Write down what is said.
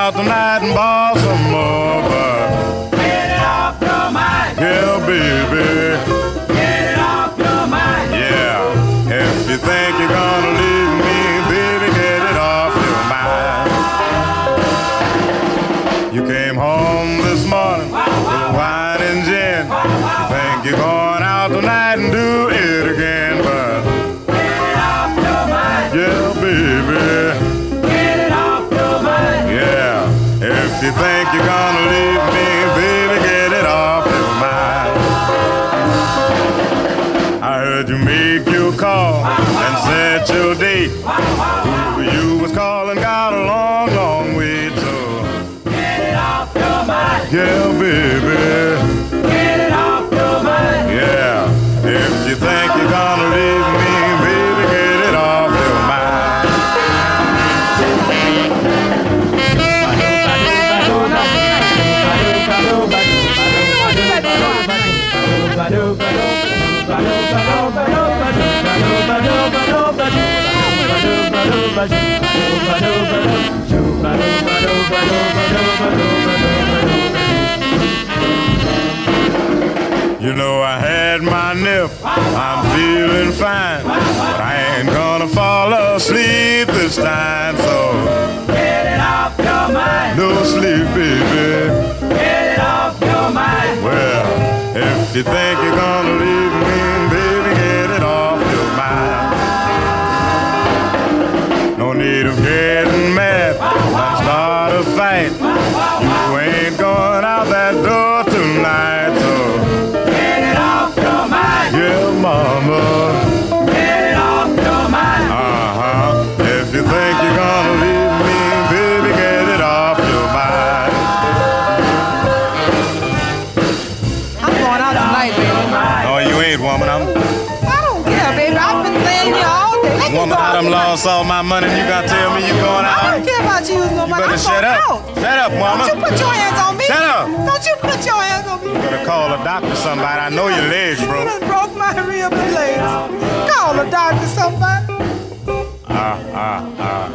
out tonight and ball some more, but get it off your mind. Yeah, baby. Get it off your mind. Yeah. If you think you're gonna leave me, baby, get it off your mind. You came home this morning with wine and gin. You think you're going out tonight and do it again, but get it off your mind. yeah, baby. Get it off your mind. Yeah. If you think you're gonna leave me, baby, get it off your mind. I heard you make your call and set your date. Who you was calling got a long, long way to. Get it off your mind. Yeah, baby. Get it off your mind. Yeah. If you think you're gonna leave me, baby, get it off your mind. You know I had my nip, I'm feeling fine, but I ain't gonna fall asleep this time, so Get it off your mind. no sleep, baby. Get it off your mind. Well, if you think you're gonna leave me, baby, get it off your mind. No need of getting mad, let's start a fight. You ain't going out that door tonight, so Get it off your mind. yeah, mama. Get it off your mind. If you think you're gonna leave me, baby, get it off your mind. I'm going out tonight, baby. No, you ain't, woman. I don't care, baby. I've been laying here all day. Let me Woman, go I out done tonight. lost all my money and you gonna tell me you going I out? don't care about you using no You money. better I'm shut going up. out. Shut up, woman. Don't you put your hands on me. Shut up. Don't you put your hands on me. You better call a doctor somebody. I know your legs, You bro. done broke my rib and legs. Call a doctor, somebody.